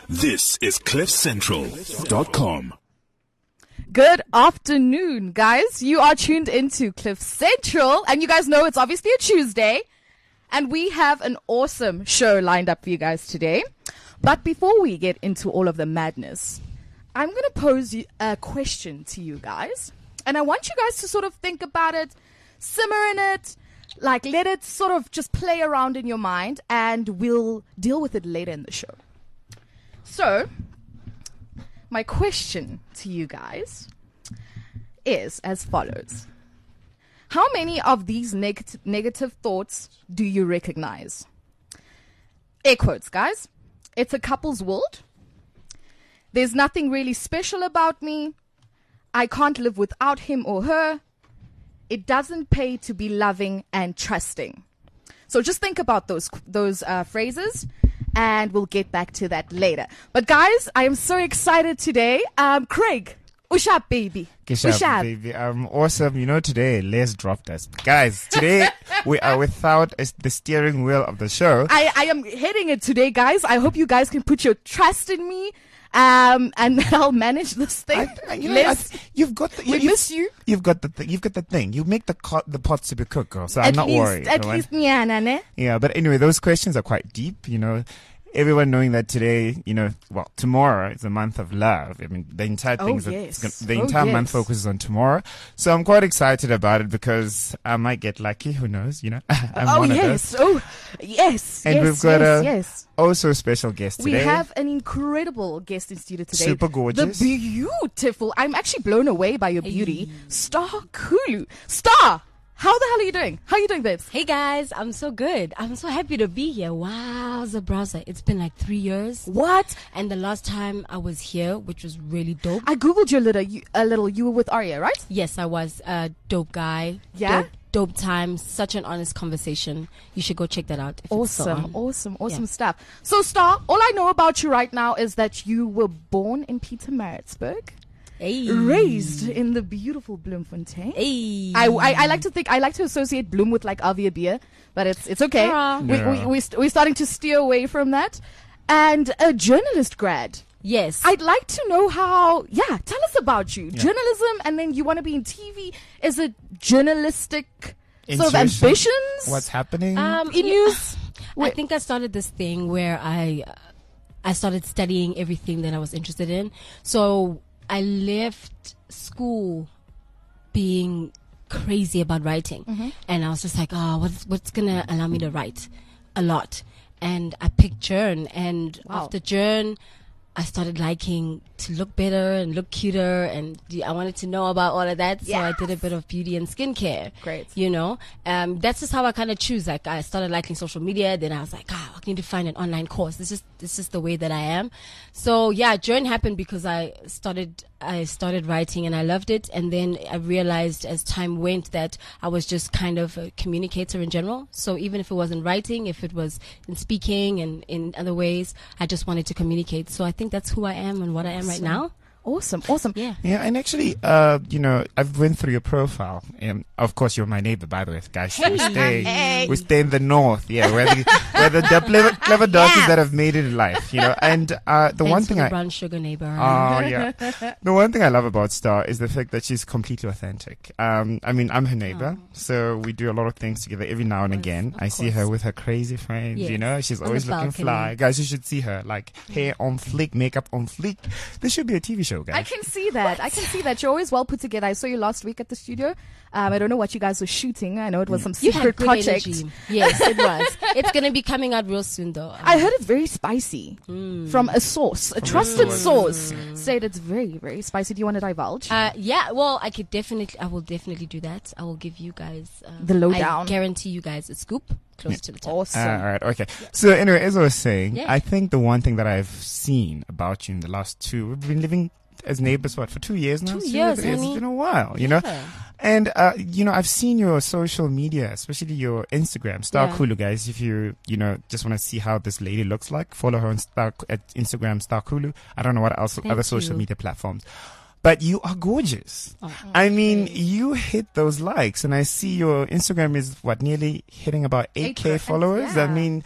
This is CliffCentral.com. Good afternoon, guys. You are tuned into Cliff Central, and you guys know it's obviously a Tuesday, and we have an awesome show lined up for you guys today. But before we get into all of the madness, I'm going to pose a question to you guys, and I want you guys to sort of think about it, simmer in it, like let it sort of just play around in your mind, and we'll deal with it later in the show. So, my question to you guys is as follows. How many of these negative thoughts do you recognize? Air quotes, guys. It's a couple's world. There's nothing really special about me. I can't live without him or her. It doesn't pay to be loving and trusting. So just think about those phrases, and we'll get back to that later. But guys, I am so excited today. Craig, Ushab baby. Ushab baby. Awesome. You know, today Les dropped us. Guys, today we are without the steering wheel of the show. I am heading it today, guys. I hope you guys can put your trust in me. And I'll manage this thing. You've got the, we miss you. You've got the thing. You've got the thing. You make the pots to be cooked, girl. So I'm not worried. At least, yeah. But anyway, those questions are quite deep. You know, everyone knowing that today, tomorrow is a month of love. I mean, the entire thing month focuses on tomorrow. So I'm quite excited about it because I might get lucky. Who knows? You know, I'm one of those. Oh, yes. And we've got also a special guest today. We have an incredible guest in studio today. Super gorgeous. The beautiful. I'm actually blown away by your beauty. Star Kulu. Star! How the hell are you doing? How are you doing, babes? Hey guys, I'm so good. I'm so happy to be here. Wow, Zabraza. It's been like 3 years. What? And the last time I was here, which was really dope. I googled you a little. You were with Arya, right? Yes, I was. Dope guy. Yeah? Dope time. Such an honest conversation. You should go check that out. Awesome stuff. So, Star, all I know about you right now is that you were born in Pietermaritzburg. Hey. Raised in the beautiful Bloemfontein. Hey. I like to associate Bloem with like Avia beer, but it's okay. We're starting to steer away from that. And a journalist grad. Yes. I'd like to know tell us about you. Yeah. Journalism, and then you want to be in TV. Is it journalistic sort of ambitions? What's happening? In news? I think I started this thing where I started studying everything that I was interested in. So I left school being crazy about writing. Mm-hmm. And I was just like, what's going to allow me to write? A lot. And I picked Journ. And after Journ, I started liking to look better and look cuter, and I wanted to know about all of that. So I did a bit of beauty and skincare. Great. You know, that's just how I kind of choose. Like I started liking social media. Then I was like, I need to find an online course. This is the way that I am. So Journ happened because I started writing and I loved it. And then I realized as time went that I was just kind of a communicator in general. So even if it wasn't writing, if it was in speaking and in other ways, I just wanted to communicate. So I think that's who I am and what I am right now. Awesome. Yeah, and actually, I've went through your profile, and of course, you're my neighbor, by the way, guys. We stay in the north, where the clever darkies that have made it in life, you know. And brown sugar neighbor. Oh yeah. The one thing I love about Star is the fact that she's completely authentic. I mean, I'm her neighbor, so we do a lot of things together every now and again. I see her with her crazy friends, you know. She's always looking fly. Guys, you should see her, like hair on fleek, makeup on fleek. This should be a TV show. Guys. I can see that. You're always well put together. I saw you last week at the studio. I don't know what you guys were shooting. I know it was some secret project. Yes, it was. It's going to be coming out real soon, though. I heard it's very spicy from a source, a trusted source. Said it's very, very spicy. Do you want to divulge? Well, I will definitely do that. I will give you guys the lowdown. I guarantee you guys a scoop. Close to the top. Awesome. All right, okay. So anyway, as I was saying, I think the one thing that I've seen about you in the last we've been living as neighbors, for 2 years now? 2 years, honey. It's been a while, you know? And, I've seen your social media, especially your Instagram, Star Kulu, guys. If you just want to see how this lady looks like, follow her on at Instagram, Star Kulu. I don't know what else, other social media platforms. But you are gorgeous. I mean, you hit those likes, and I see your Instagram is nearly hitting about 8K followers. Yeah. I mean,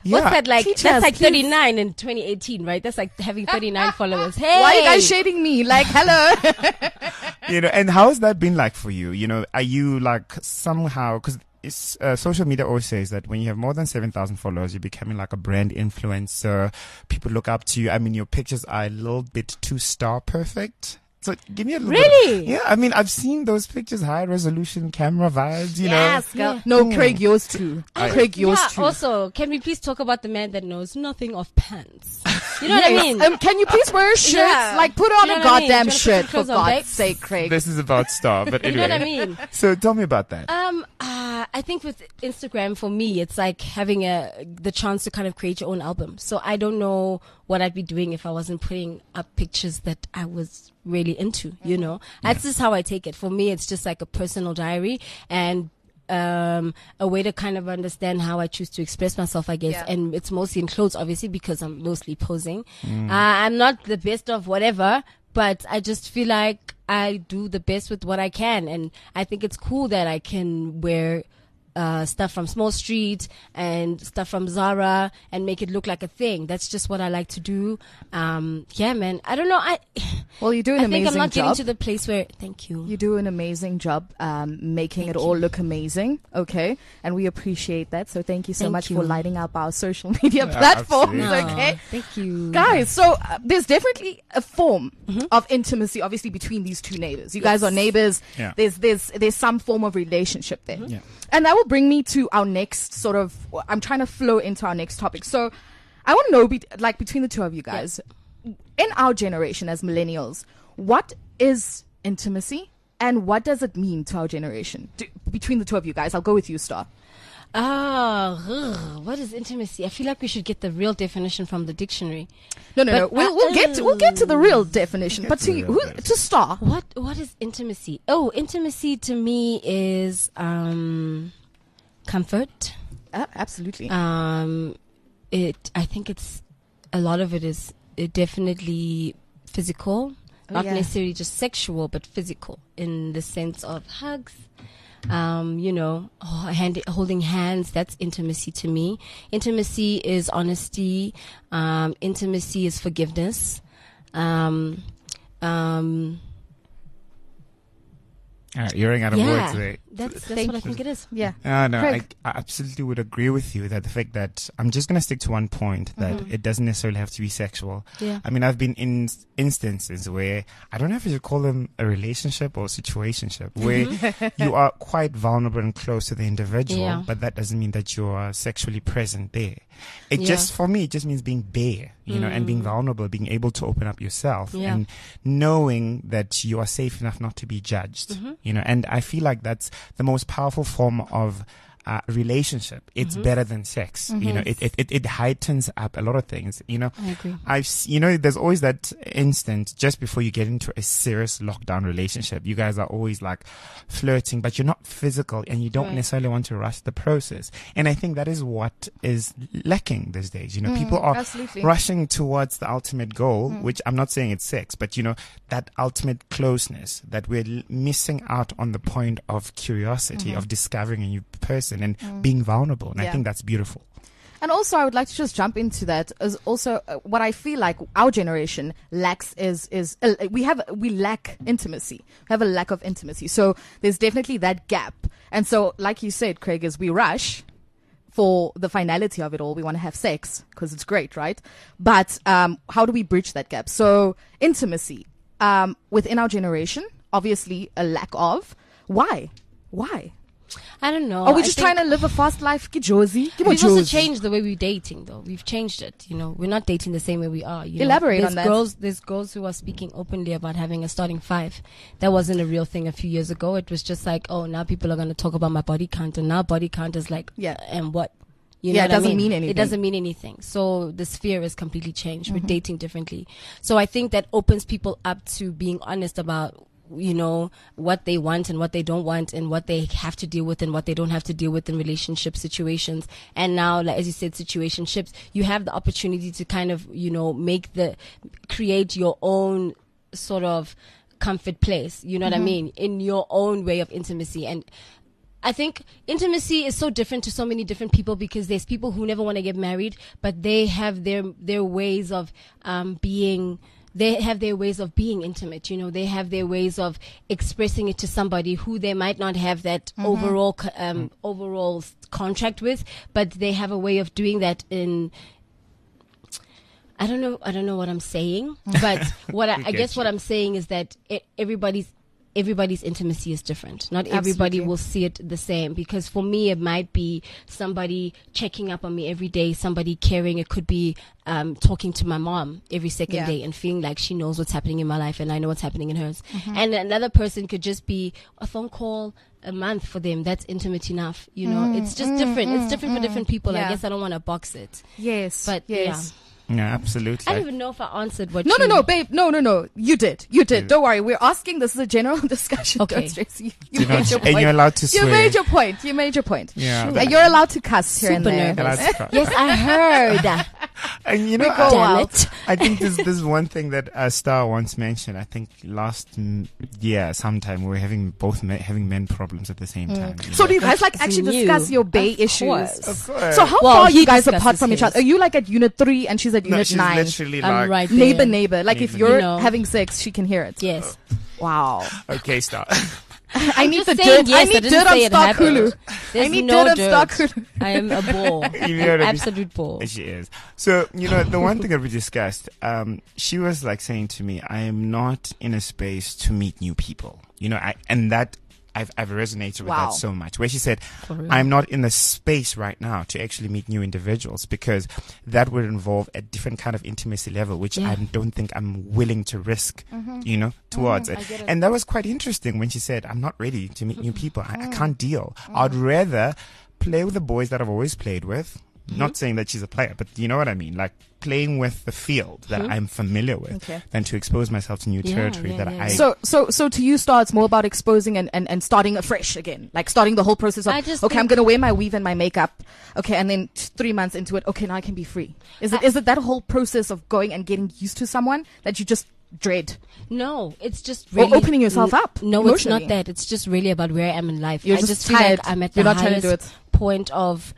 What's that like? Teach That's us, like please. 39 in 2018, right? That's like having 39 followers. Hey, Why are you guys shading me? Like, hello. And how has that been like for you? Are you like somehow, because social media always says that when you have more than 7,000 followers, you're becoming like a brand influencer. People look up to you. I mean, your pictures are a little bit too star perfect. So give me a little Really? bit. Yeah, I mean, I've seen those pictures, high resolution camera vibes, Yes, girl. No, Craig, yours too. Craig, yours Yeah, too. also, can we please talk about the man that knows nothing of pants? You know what I Yes. mean? Can you please wear a shirt? Yeah. Like, put on You know a what I mean? goddamn Do you wanna put shirt, some for clothes on, God's babes? sake, Craig. This is about star, but You anyway. know what I mean? So tell me about that. I think with Instagram, for me, it's like having the chance to kind of create your own album. So I don't know what I'd be doing if I wasn't putting up pictures that I was really into, you know? That's just how I take it. For me, it's just like a personal diary and a way to kind of understand how I choose to express myself, I guess. Yeah. And it's mostly in clothes, obviously, because I'm mostly posing. I'm not the best of whatever, but I just feel like I do the best with what I can. And I think it's cool that I can wear stuff from Small Street and stuff from Zara and make it look like a thing. That's just what I like to do. Yeah, man. I don't know. Well, you do an I think amazing I'm not getting job. to the place where. Thank you. You do an amazing job making it all look amazing, okay? And we appreciate that. So thank you so Thank much you. for lighting up our social media platforms, absolutely. okay? Thank you, Guys, so there's definitely a form of intimacy, obviously, between these two neighbors. You guys are neighbors. Yeah. There's some form of relationship there. Yeah. And that will bring me to our next sort of, I'm trying to flow into our next topic. So I want to know, between the two of you guys, in our generation as millennials, what is intimacy and what does it mean to our generation? Between the two of you guys, I'll go with you, Star. What is intimacy? I feel like we should get the real definition from the dictionary. No. But, We'll get to the real definition. But to the to real definition. to Star, What is intimacy? Oh, intimacy to me is comfort. absolutely. I think it's a lot of it is definitely physical, not yeah. necessarily just sexual, but physical in the sense of hugs. Holding hands. That's intimacy to me. Intimacy is honesty. Intimacy is forgiveness. You're running out of words there. That's Thank what I think it is. Yeah. No, Craig. I absolutely would agree with you that the fact that I'm just going to stick to one point that it doesn't necessarily have to be sexual. Yeah. I mean, I've been in instances where I don't know if you should call them a relationship or situationship where you are quite vulnerable and close to the individual, Yeah. but that doesn't mean that you are sexually present there. It Yeah. just, for me, it just means being bare, and being vulnerable, being able to open up yourself Yeah. and knowing that you are safe enough not to be judged, and I feel like that's the most powerful form of relationship. It's better than sex. It heightens up a lot of things. I agree. There's always that instant just before you get into a serious lockdown relationship. You guys are always like flirting, but you're not physical and you don't Right. necessarily want to rush the process. And I think that is what is lacking these days. People are absolutely. rushing towards the ultimate goal, which I'm not saying it's sex, but that ultimate closeness that we're missing out on the point of curiosity, of discovering a new person and being vulnerable. And I Yeah. think that's beautiful. And also, I would like to just jump into that as also what I feel like our generation lacks is we lack intimacy. We have a lack of intimacy. So there's definitely that gap. And so, like you said, Craig, is we rush for the finality of it all. We want to have sex because it's great, right? But how do we bridge that gap? So intimacy within our generation, obviously a lack of. Why? I don't know. Are we I just think trying to live a fast life? Josie? We've also changed the way we're dating, though. We've changed it. We're not dating the same way we are. Elaborate on that. There's girls who are speaking openly about having a starting five. That wasn't a real thing a few years ago. It was just like, oh, now people are going to talk about my body count, and now body count is like, Yeah. and what? You Yeah, know it what I doesn't mean anything. It doesn't mean anything. So the sphere is completely changed. We're dating differently. So I think that opens people up to being honest about what they want and what they don't want and what they have to deal with and what they don't have to deal with in relationship situations. And now, like, as you said, situationships, you have the opportunity to kind of, create your own sort of comfort place. You know what I mean? In your own way of intimacy. And I think intimacy is so different to so many different people because there's people who never want to get married, but they have their ways of being. They have their ways of being intimate. You know, they have their ways of expressing it to somebody who they might not have that overall contract with, but they have a way of doing that in. I don't know what I'm saying, but I guess what I'm saying is that everybody's intimacy is different. Not everybody will see it the same, because for me it might be somebody checking up on me every day, somebody caring. It could be talking to my mom every second day and feeling like she knows what's happening in my life and I know what's happening in hers. And another person could just be a phone call a month for them. That's intimate enough. You know, it's just different. It's different for different people. I guess I don't want to box it. Yes. But Yeah, absolutely. I don't even know if I answered what No, babe. No. You did. Don't worry. We're asking. This is a general discussion. Okay. Don't stress. You made your point. And you're allowed to swear. You made your point. Yeah. Sure. You're allowed to cuss here and Super there. nervous. Yes, I heard. And you know, Damn it. I think this is one thing that Star once mentioned. I think last year sometime we were having having men problems at the same time. you So know? do you guys actually discuss your Bay issues? Of course. So how Well, far are you he guys discusses apart from each his. other? Are you like at unit 3 and she's at No, unit she's 9? literally I'm like right there. Neighbor. Like if Neighbor. you're You know. having sex, she can hear it. Yes. Wow. Okay, Star. I need just the saying dirt. yes, I I need didn't dirt say on it Star happened. Kulu. There's I need no dirt on Star dirt. Kulu. I am a bore. You know what I mean? Absolute bore. She is. So, you know, the one thing that we discussed, she was like saying to me, I am not in a space to meet new people. You know, I've resonated with Wow. that so much, where she said, For real. I'm not in the space right now to actually meet new individuals, because that would involve a different kind of intimacy level, which I don't think I'm willing to risk, you know, towards it. get it. And that was quite interesting when she said, I'm not ready to meet new people. I can't deal. I'd rather play with the boys that I've always played with. Not saying that she's a player, but you know what I mean? Like playing with the field that I'm familiar with, Okay. than to expose myself to new territory that I... So to you, Star, it's more about exposing and starting afresh again. Like starting the whole process of, I just okay, I'm think- going to wear my weave and my makeup. Okay, and then 3 months into it, okay, now I can be free. Is it that whole process of going and getting used to someone that you just dread? No, it's just Or really opening yourself up No, it's emotionally. not that. It's just really about where I am in life. You're I just just feel tired. like I'm at You're the not trying to do highest it. point of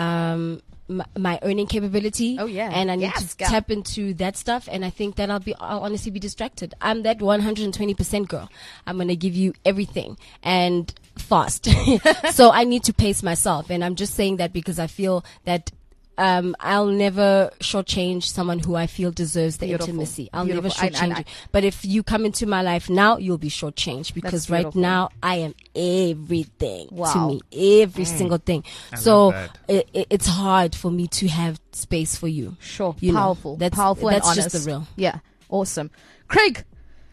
my earning capability. Oh, yeah. And I need Yes, to girl. tap into that stuff, and I think that I'll honestly be distracted. I'm that 120% girl. I'm going to give you everything and fast. So I need to pace myself, and I'm just saying that because I feel that I'll never shortchange someone who I feel deserves the Beautiful. intimacy. I'll Beautiful. never shortchange I- you. But if you come into my life now, you'll be shortchanged, because right beautiful. now I am everything to Wow. me, every single thing. I So love that. it's hard for me to have space for you. Sure. You know, powerful. that's- powerful that's and just honest. the real. Yeah. Awesome. Craig,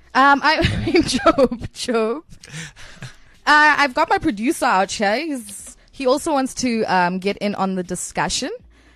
Job. I've got my producer out here. He also wants to get in on the discussion.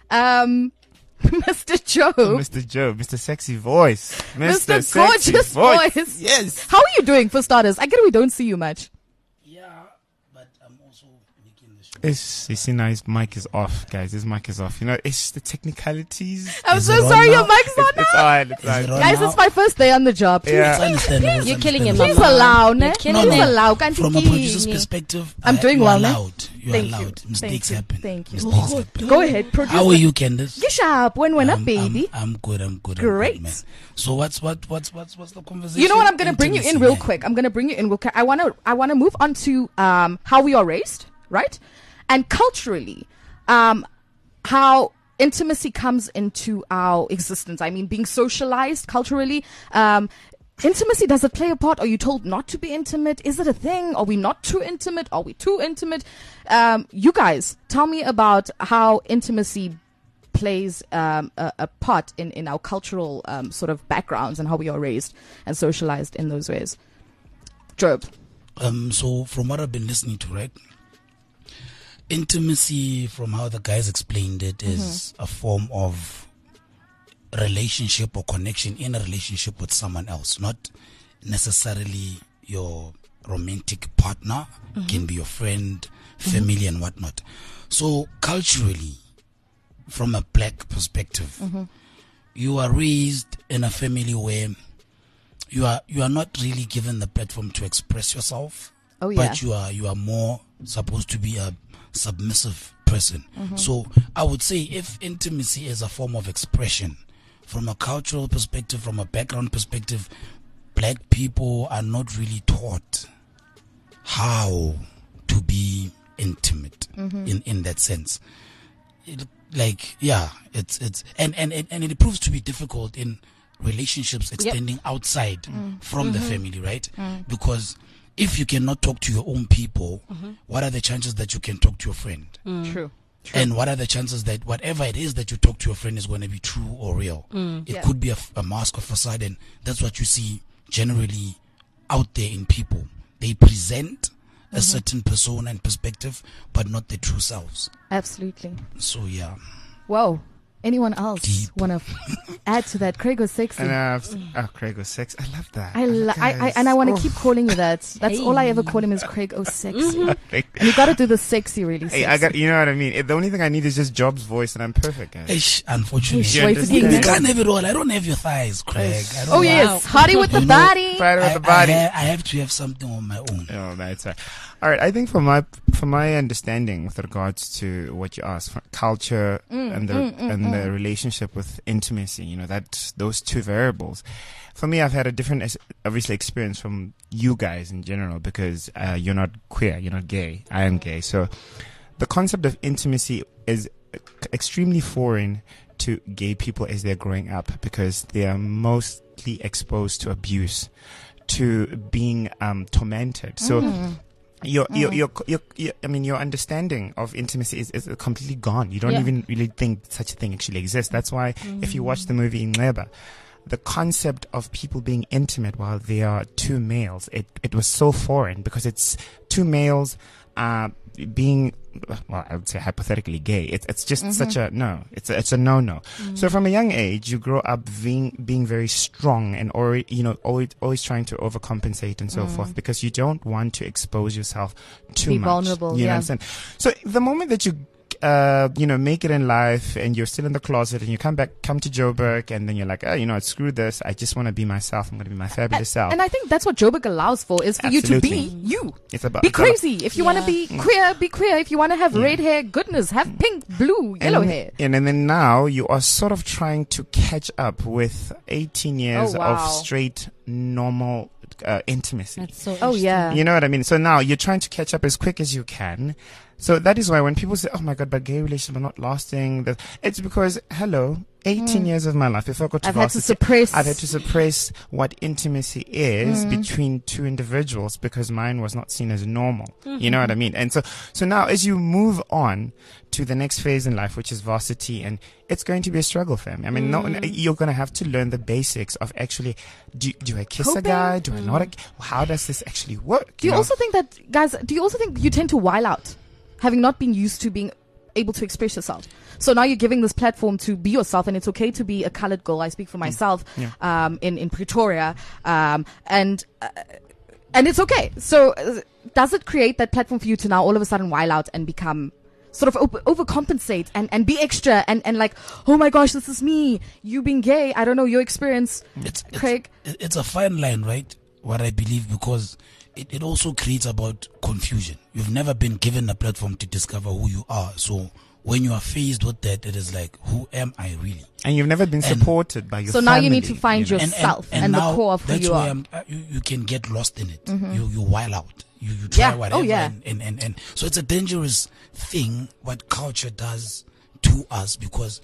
Mr. Job. Mr. Joe, Mr. Sexy Voice. Mr. Sexy Gorgeous Voice. Yes. How are you doing, for starters? I get we don't see you much. Yeah, but I'm also making the show. You see now his mic is off, guys. His mic is off. You know, it's the technicalities. I'm Is so it on sorry, now? your mic's on It's now. alright. It's Is alright. it on Guys, now? it's my first day on the job. Yeah. It's understandable. it's You're killing him, understandable. Please Mama. allow, You're ne? killing Please him. allow. Can't From a you producer's give me- perspective, I'm doing you well, are ne? allowed. You are Thank you. allowed. Mistakes Thank you. happen. Thank you. Mistakes happen. Go ahead, producer. How are you, Candace? Get sharp. When up, I'm- baby. I'm good. I'm good. Great. I'm good, man. So what's the conversation? You know what? I'm gonna bring you in Intimacy, real man. quick. I'm gonna bring you in real quick. I wanna move on to how we are raised, right? And culturally, how intimacy comes into our existence. I mean, being socialized culturally. Intimacy, does it play a part? Are you told not to be intimate? Is it a thing? Are we not too intimate? Are we too intimate? You guys, tell me about how intimacy plays a part in our cultural sort of backgrounds and how we are raised and socialized in those ways. Job. So from what I've been listening to, right? Intimacy, from how the guys explained it, is a form of relationship or connection in a relationship with someone else, not necessarily your romantic partner, can be your friend, family, and whatnot. So culturally, from a black perspective, you are raised in a family where you are not really given the platform to express yourself Oh, yeah. but you are more supposed to be a submissive person. So I would say if intimacy is a form of expression, from a cultural perspective, from a background perspective, black people are not really taught how to be intimate in that sense. It's it proves to be difficult in relationships extending outside from the family, right? Because if you cannot talk to your own people, what are the chances that you can talk to your friend? True. And what are the chances that whatever it is that you talk to your friend is going to be true or real? It could be a mask or facade, and that's what you see generally out there in people. They present a certain persona and perspective, but not their true selves. Absolutely. So yeah. Whoa. Anyone else Deep. want to add to that? Craig was sexy. And Craig was sexy. I love that. I want to keep calling you that. That's all I ever call him is Craig sexy. And you got to do the sexy really sexy. Hey, you know what I mean? The only thing I need is just Job's voice and I'm perfect, guys. Ish, unfortunately. Ish, You wait, understand? You can't have it all. I don't have your thighs, Craig. I don't Oh yes, Hardy with the You know, body. Friday with the body. I have to have something on my own. Oh, that's right. All right. I think from my understanding with regards to what you asked, culture and the relationship with intimacy, you know, that those two variables. For me, I've had a different, obviously, experience from you guys in general because you're not queer, you're not gay. I am gay, so the concept of intimacy is extremely foreign to gay people as they're growing up because they are mostly exposed to abuse, to being tormented. So. Your understanding of intimacy is completely gone. You don't even really think such a thing actually exists. That's why if you watch the movie Ingleba, the concept of people being intimate while they are two males, it was so foreign because it's two males being, well, I would say hypothetically gay. It's just such a no. It's a no. So from a young age, you grow up being very strong and always trying to overcompensate and so forth because you don't want to expose yourself too Be much. vulnerable, You know yeah. what I'm saying? So the moment that you make it in life and you're still in the closet and you come to Joburg and then you're like, screw this. I just want to be myself. I'm going to be my fabulous self. And I think that's what Joburg allows for is for you to be you. It's about Be crazy. If you want to be queer, be queer. If you want to have red hair, goodness, have pink, blue, yellow hair. And then now you are sort of trying to catch up with 18 years of straight, normal intimacy. That's so Oh yeah. You know what I mean? So now you're trying to catch up as quick as you can. So that is why when people say, oh my God, but gay relationships are not lasting, it's because, 18 years of my life, if I got to I've had to suppress what intimacy is between two individuals because mine was not seen as normal. You know what I mean? And so now as you move on to the next phase in life, which is varsity, and it's going to be a struggle, fam. I mean, you're going to have to learn the basics of actually, do I kiss a guy? Do I not? How does this actually work? Do you also think that, guys, you tend to while out, having not been used to being able to express yourself? So now you're giving this platform to be yourself, and it's okay to be a colored girl. I speak for myself, in Pretoria, and it's okay. So does it create that platform for you to now all of a sudden while out and become sort of overcompensate and be extra and like, oh my gosh, this is me, you being gay? I don't know your experience, Craig. It's a fine line, right? What I believe, because it also creates about confusion. You've never been given a platform to discover who you are. So when you are faced with that, it is like, who am I really? And you've never been supported by your family. So now you need to find yourself and the core of who you are. You can get lost in it. You while out. You try whatever. Oh, yeah. And so it's a dangerous thing what culture does to us, because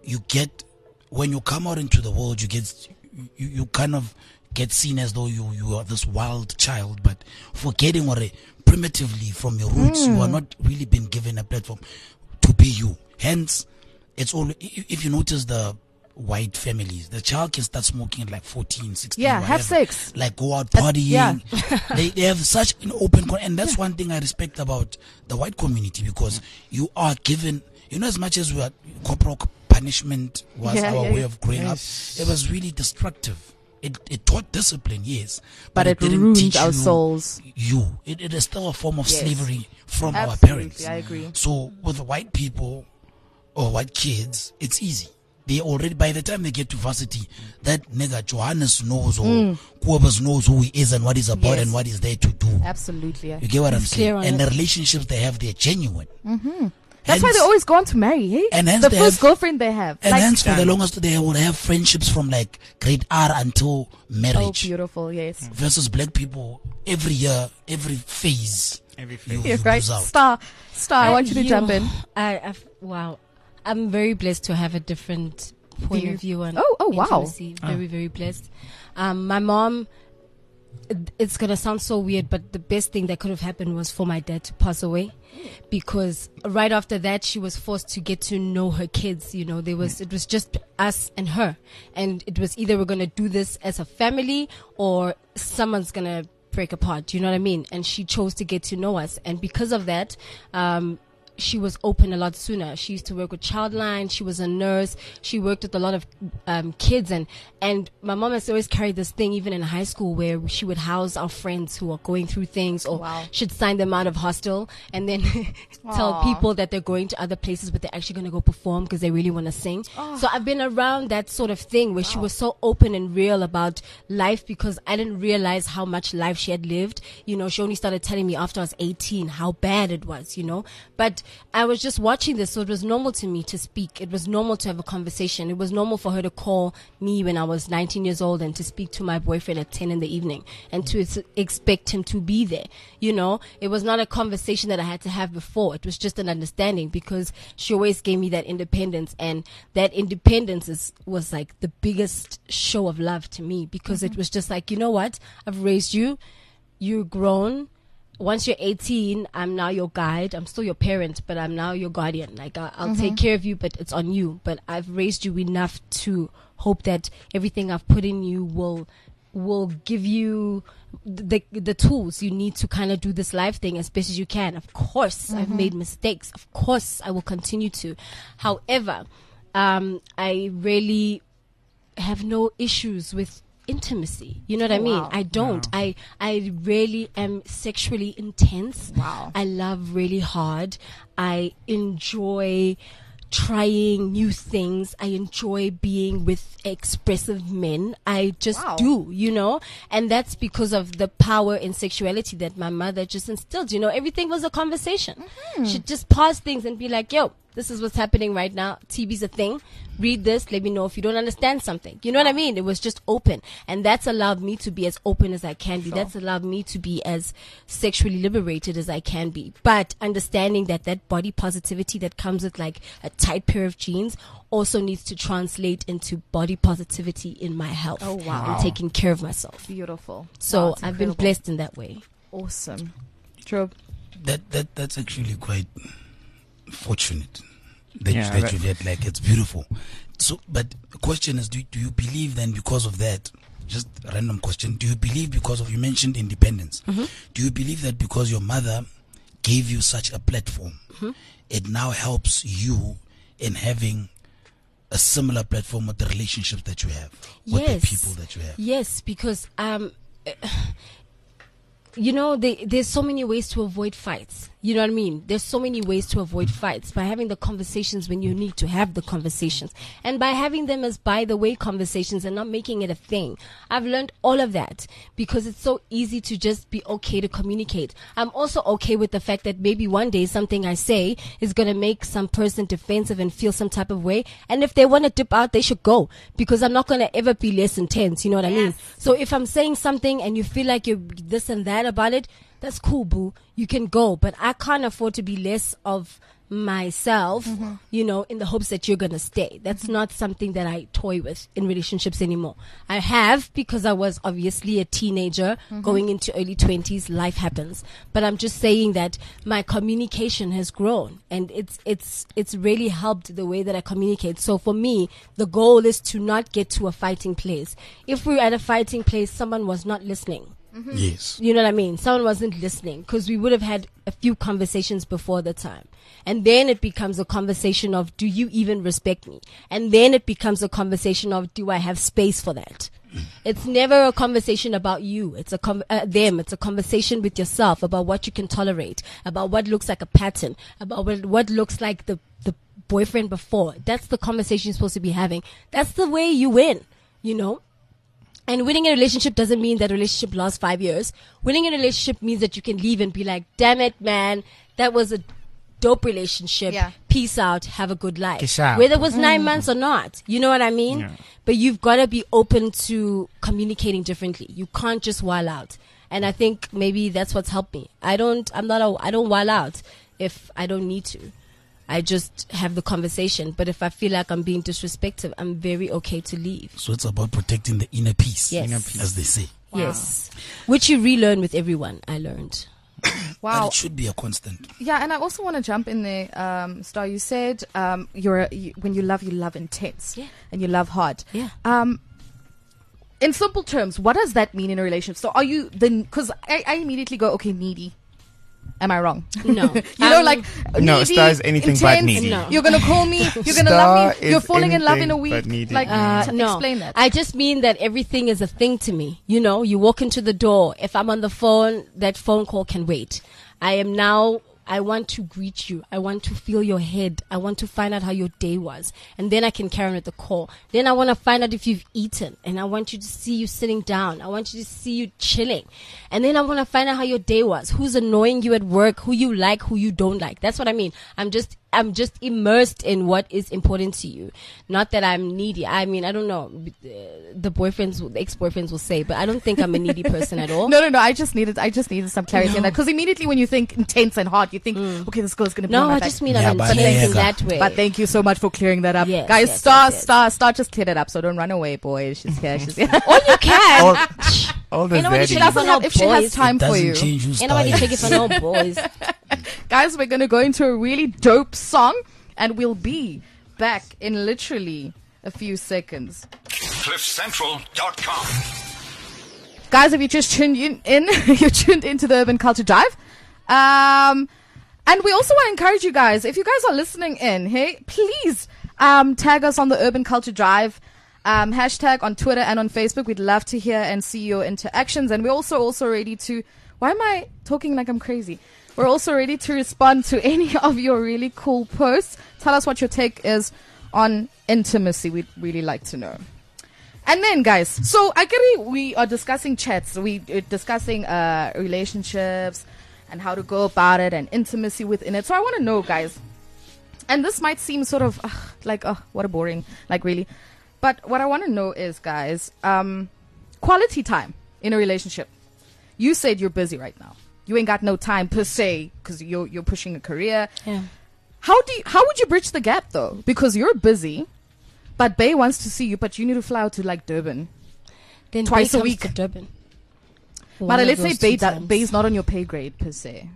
when you come out into the world, you kind of get seen as though you are this wild child, but forgetting primitively from your roots, you are not really been given a platform to be you. Hence, it's all, if you notice the white families, the child can start smoking at like 14, 16, whatever. Have sex, like go out partying. They have such an open and that's one thing I respect about the white community, because you are given, as much as we are corporal punishment was our way of growing up, it was really destructive. It taught discipline, yes, but it didn't ruined teach our souls. It is still a form of slavery from Absolutely, our parents. I agree. So with white people or white kids, it's easy. they already, by the time they get to varsity, that nigga Johannes knows or Quabas knows who he is and what he's about and what he's there to do. Absolutely. Yeah. You get what I'm clear saying? on And it. the relationships they have, they're genuine. That's why they always go on to marry, hey? And hence the they first have- girlfriend they have. And Like- hence, for the longest, they will have friendships from like grade R until oh, marriage. beautiful, yes. Versus black people, every year, every phase, Everything. you Yeah, right. lose out. Star, I want you to jump in. Wow. I'm very blessed to have a different point View. of view on Oh, wow. intimacy. Very, very blessed. My mom, it's going to sound so weird, but the best thing that could have happened was for my dad to pass away, because right after that she was forced to get to know her kids. You know, it was just us and her, and it was either we're going to do this as a family or someone's going to break apart. You know what I mean? And she chose to get to know us, and because of that, she was open a lot sooner. She used to work with Childline. She was a nurse. She worked with a lot of kids, and my mom has always carried this thing even in high school where she would house our friends who are going through things, or Wow. she'd sign them out of hostel and then tell Aw. people that they're going to other places but they're actually going to go perform because they really want to sing. So I've been around that sort of thing where she was so open and real about life, because I didn't realize how much life she had lived. You know, she only started telling me after I was 18 how bad it was, you know. But I was just watching this, so it was normal to me to speak. It was normal to have a conversation. It was normal for her to call me when I was 19 years old and to speak to my boyfriend at 10 in the evening and to expect him to be there. You know, it was not a conversation that I had to have before. It was just an understanding, because she always gave me that independence, and that independence was like the biggest show of love to me, because it was just like, you know what? I've raised you. You're grown. Once you're 18, I'm now your guide. I'm still your parent, but I'm now your guardian. Like, I'll take care of you, but it's on you. But I've raised you enough to hope that everything I've put in you will give you the tools you need to kind of do this life thing as best as you can. Of course, I've made mistakes. Of course, I will continue to. However, I really have no issues with intimacy. You know what I mean? Wow. I don't. I really am sexually intense. Wow. I love really hard. I enjoy trying new things. I enjoy being with expressive men. I just Wow. do, you know? And that's because of the power in sexuality that my mother just instilled. You know, everything was a conversation. She'd just pause things and be like, yo, this is what's happening right now. TB's a thing. Read this. Let me know if you don't understand something. You know what I mean? It was just open. And that's allowed me to be as open as I can be. That's allowed me to be as sexually liberated as I can be. But understanding that that body positivity that comes with like a tight pair of jeans also needs to translate into body positivity in my health. Oh, wow. And taking care of myself. Beautiful. So Wow, it's I've been incredible. blessed in that way. Awesome. True. That's actually quite fortunate that, Yeah, that that- you get. Like, it's beautiful. So, but the question is, do you believe then, because of that, just a random question, do you believe because of, you mentioned independence, do you believe that because your mother gave you such a platform, it now helps you in having a similar platform with the relationships that you have with the people that you have? Yes, because you know, there's so many ways to avoid fights. You know what I mean? There's so many ways to avoid fights by having the conversations when you need to have the conversations, and by having them as by the way conversations and not making it a thing. I've learned all of that because it's so easy to just be okay to communicate. I'm also okay with the fact that maybe one day something I say is going to make some person defensive and feel some type of way. And if they want to dip out, they should go, because I'm not going to ever be less intense. You know what I mean? So if I'm saying something and you feel like you're this and that about it, that's cool, boo. You can go, but I can't afford to be less of myself, you know, in the hopes that you're going to stay. That's not something that I toy with in relationships anymore. I have, because I was obviously a teenager going into early 20s. Life happens. But I'm just saying that my communication has grown, and it's really helped the way that I communicate. So for me, the goal is to not get to a fighting place. If we're at a fighting place, someone was not listening. Yes. You know what I mean? Someone wasn't listening, because we would have had a few conversations before the time. And then it becomes a conversation of, do you even respect me? And then it becomes a conversation of, do I have space for that? It's never a conversation about you. It's them. It's a conversation with yourself about what you can tolerate, about what looks like a pattern, about what looks like the boyfriend before. That's the conversation you're supposed to be having. That's the way you win, you know? And winning in a relationship doesn't mean that a relationship lasts 5 years. Winning in a relationship means that you can leave and be like, damn it, man, that was a dope relationship. Yeah. Peace out. Have a good life. Kisha. Whether it was 9 months or not. You know what I mean? Yeah. But you've got to be open to communicating differently. You can't just wild out. And I think maybe that's what's helped me. I don't wild out if I don't need to. I just have the conversation. But if I feel like I'm being disrespectful, I'm very okay to leave. So it's about protecting the inner peace, Yes. Inner peace. as they say. Wow. Yes. Which you relearn with everyone, I learned. But Wow. it should be a constant. Yeah, and I also want to jump in there, Star. You said when you love intense, Yeah. and you love hard. Yeah. In simple terms, what does that mean in a relationship? So are you then? Because I immediately go, okay, needy. Am I wrong? No. You know, like No, needy, Star is anything but intense, needy. No. You're gonna call me. You're gonna Star love me. You're is falling in love in a anything week. but needy. Like, No. explain that. I just mean that everything is a thing to me. You know, you walk into the door. If I'm on the phone, that phone call can wait. I want to greet you. I want to feel your head. I want to find out how your day was. And then I can carry on with the call. Then I want to find out if you've eaten. And I want you to see you sitting down. I want you to see you chilling. And then I want to find out how your day was. Who's annoying you at work, who you like, who you don't like. That's what I mean. I'm just immersed in what is important to you. Not that I'm needy. I mean, I don't know. The ex-boyfriends will say, but I don't think I'm a needy person at all. No. I just needed some clarity on that, because immediately when you think intense and hard, you think, okay, this girl's gonna be on No, my I back. just mean Yeah, I'm but intense in Lega. that way. But thank you so much for clearing that up, Yes, guys. yes, Star just cleared it up, so don't run away, boys. She's here. She's here. All you can. All the You know what, daddy. she doesn't know if she has boys. time It for doesn't you, change who's Ain't nobody style take it is. for no boys. guys, we're gonna go into a really dope song, and we'll be back in literally a few seconds. CliffCentral.com. Guys, if you just tuned in, you're tuned into the Urban Culture Drive. And we also want to encourage you guys, if you guys are listening in, hey, please tag us on the Urban Culture Drive hashtag on Twitter and on Facebook. We'd love to hear and see your interactions. And we're also ready to, why am I talking like I'm crazy? We're also ready to respond to any of your really cool posts. Tell us what your take is on intimacy. We'd really like to know. And then, guys, so we are discussing chats. We're discussing relationships and how to go about it and intimacy within it. So I want to know, guys, and this might seem sort of what a boring, like really. But what I want to know is, guys, quality time in a relationship. You said you're busy right now. You ain't got no time per se because you're pushing a career. Yeah. How would you bridge the gap though? Because you're busy, but Bay wants to see you, but you need to fly out to like Durban. Then Twice Bay a comes week. to Durban. But let's say Bay's not on your pay grade per se.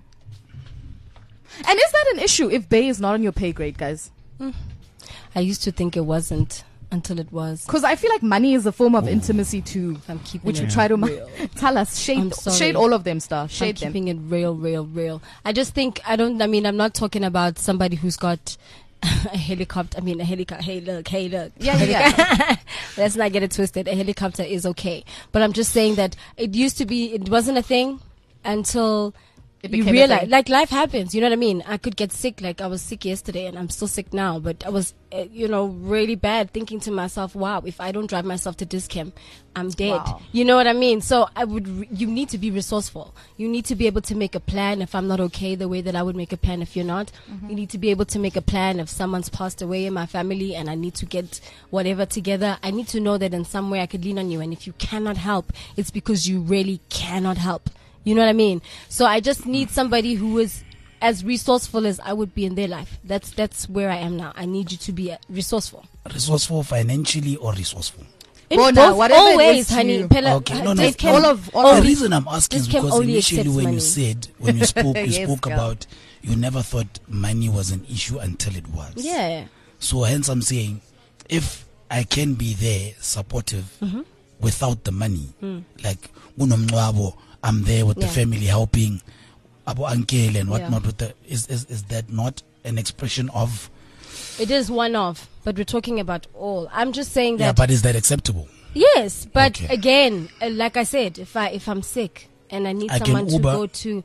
And is that an issue if Bay is not on your pay grade, guys? I used to think it wasn't until it was. Because I feel like money is a form of intimacy too, I'm keeping which it we try to real. tell us. I'm sorry. Shade all of them, Star. I'm Shade them. keeping it real. I just think I'm not talking about somebody who's got a helicopter. Hey, look. Yeah. Let's not get it twisted. A helicopter is okay. But I'm just saying that it wasn't a thing until It you became a realize, thing. like, life happens. You know what I mean? I could get sick. Like, I was sick yesterday and I'm still sick now. But I was, really bad, thinking to myself, wow, if I don't drive myself to Discam, I'm dead. Wow. You know what I mean? So you need to be resourceful. You need to be able to make a plan if I'm not okay the way that I would make a plan if you're not. You need to be able to make a plan if someone's passed away in my family and I need to get whatever together. I need to know that in some way I could lean on you. And if you cannot help, it's because you really cannot help. You know what I mean? So I just need somebody who is as resourceful as I would be in their life. That's where I am now. I need you to be resourceful. Resourceful financially or resourceful? In Bona, both whatever it always, is to honey. you. Pella, Okay, no, this no. can- The reason I'm asking is This can because only initially accept when money. you spoke, Yes, spoke girl. about you never thought money was an issue until it was. Yeah. So hence I'm saying, if I can be there supportive without the money, like unomncwabo, I'm there with the Yeah. family helping, abo uncle and whatnot. With the is that not an expression of? It is one of, but we're talking about all. I'm just saying Yeah, that. but is that acceptable? Yes, but Okay. again, like I said, if I'm sick and I need I can someone to Uber. go to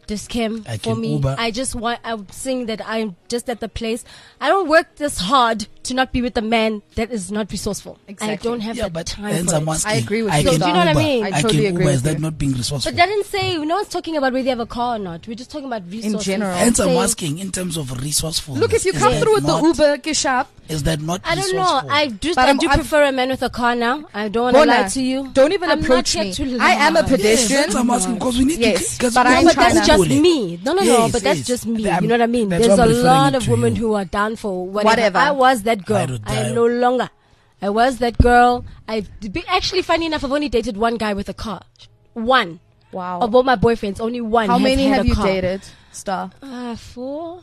Discam I for can me. Uber. I'm saying that I'm just at the place. I don't work this hard to not be with a man that is not resourceful. Exactly. I don't have Yeah, the but time hence for I'm it. asking. I agree with I you. can Do you know what I Uber. mean? I I totally can agree Uber. with Is that you. not being resourceful? But that didn't say, no one's talking about whether you have a car or not. We're just talking about resources. general. Hence, I'm Saying- asking in terms of resourcefulness. Look, if you is come that through with not- the Uber Kishap, is that not I don't know. resourceful? But I do I'm- prefer a man with a car now. I don't want to lie Bona, to you. don't even I'm approach not me. here to I am a lie. pedestrian. Yes, that's I'm asking because we need Yes, to. 'cause but we I'm are But trying that's to- just me. No, Yes, but that's yes. just me. I'm- You know what I mean? that's There's why a I'm referring lot it of to women you. who are down for Whatever. whatever. I was that girl. would I die. am no longer. I was that girl. Actually, funny enough, I've only dated one guy with a car. One. Wow. Of all my boyfriends, only one. How has many had have a you car. dated, Star? Four.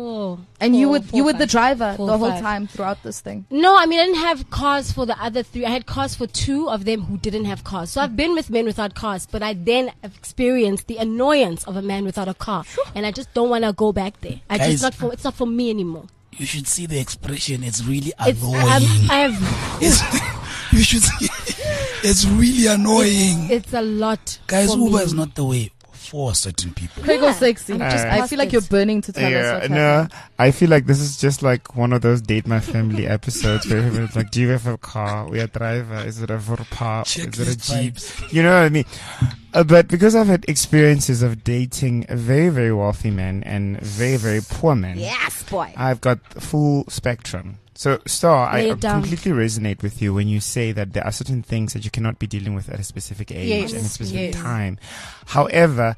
And you were Four, the five. driver Four, the whole five. time throughout this thing. No, I mean, I didn't have cars for the other three. I had cars for two of them who didn't have cars. So I've been with men without cars, but I then have experienced the annoyance of a man without a car. And I just don't want to go back there. Guys- It's not for me anymore. You should see the expression. It's really It's, annoying. I have, It's, you should see. It's really annoying. it's a lot. Guys, for Uber me. is not the way for certain people. Prego sexy. I'm just I feel like you're past burning to tell us Yeah, what's no, happening. I feel like this is just like one of those Date My Family episodes where it's like, do you have a car? We are driver. Is it a Verpa? Is it a Checklist Jeep? vibes. You know what I mean? But because I've had experiences of dating a very, very wealthy men and very, very poor men, Yes, boy. I've got the full spectrum. So, Star, Lay I it down. completely resonate with you when you say that there are certain things that you cannot be dealing with at a specific age Yes, and a specific yes. time. However,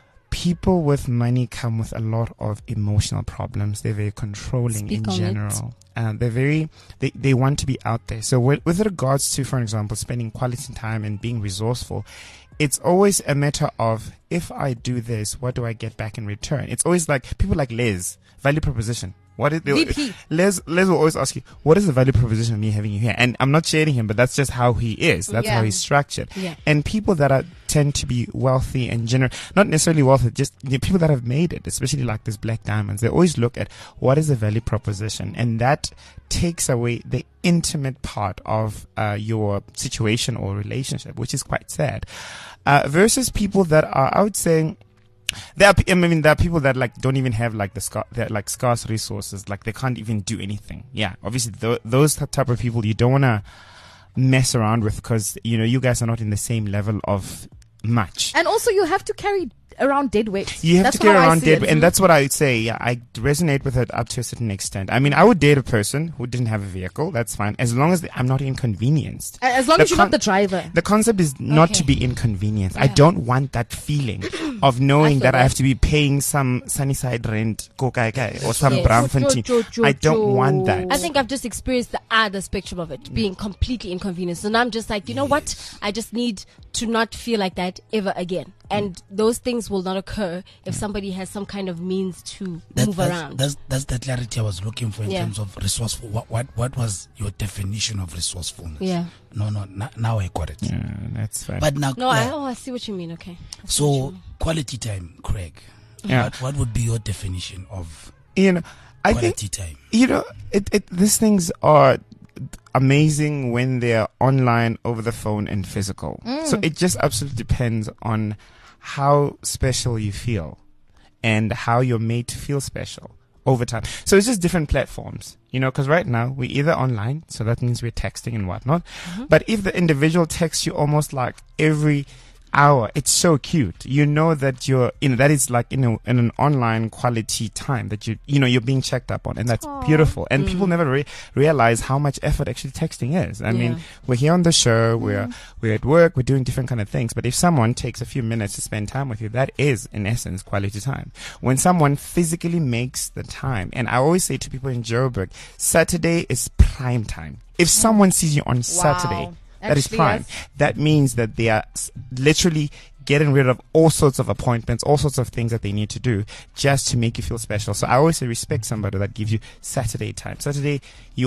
people with money come with a lot of emotional problems. They're very controlling Speak in on it. general. They're very, they want to be out there. So with regards to, for example, spending quality time and being resourceful, it's always a matter of, if I do this, what do I get back in return? It's always like, people like Les, value proposition. What is VP. Les will always ask you, what is the value proposition of me having you here? And I'm not shading him, but that's just how he is. That's how Yeah. he's structured. Yeah. And people that tend to be wealthy and not necessarily wealthy, just people that have made it, especially like these black diamonds, they always look at what is the value proposition, and that takes away the intimate part of your situation or relationship, which is quite sad. Versus people that are, I would say, there are people that like don't even have like they're like scarce resources, like they can't even do anything. Yeah, obviously those type of people you don't want to mess around with, because you guys are not in the same level of much. And also, you have to carry around dead weight. You have That's to carry how I around see dead, it. and that's what I would say. Yeah, I resonate with it up to a certain extent. I mean, I would date a person who didn't have a vehicle. That's fine, as long as I'm not inconvenienced. As long The as you're not con- the driver. The concept is not to Okay. be inconvenienced. I don't want that feeling of knowing feel that I that. have to be paying some Sunnyside rent, or some Yes. Braamfontein. I don't want that. I think I've just experienced the other spectrum of it, being completely inconvenienced. And I'm just like, you know what? I just need to not feel like that ever again. And those things will not occur if somebody has some kind of means to move around. That's the clarity I was looking for in Yeah. terms of resourceful. What was your definition of resourcefulness? Yeah. No, now I got it. Yeah, that's fine. But now, No, yeah. I see what you mean. Okay. I see what you So mean. quality time, Craig. Yeah. What would be your definition of I think quality time? these things are amazing when they're online, over the phone, and physical. So it just absolutely depends on how special you feel and how you're made to feel special over time. So it's just different platforms, because right now we're either online, so that means we're texting and whatnot. But if the individual texts you almost like every hour, it's so cute. You know that you're that is like in an online quality time that you're being checked up on, and that's beautiful. And people never realize how much effort actually texting is. I mean, we're here on the show, we're at work, we're doing different kind of things. But if someone takes a few minutes to spend time with you, that is in essence quality time. When someone physically makes the time, and I always say to people in Joburg, Saturday is prime time. If someone sees you on Saturday, that is Actually, prime. yes. That means that they are literally getting rid of all sorts of appointments, all sorts of things that they need to do just to make you feel special. So I always say respect somebody that gives you Saturday time. Friday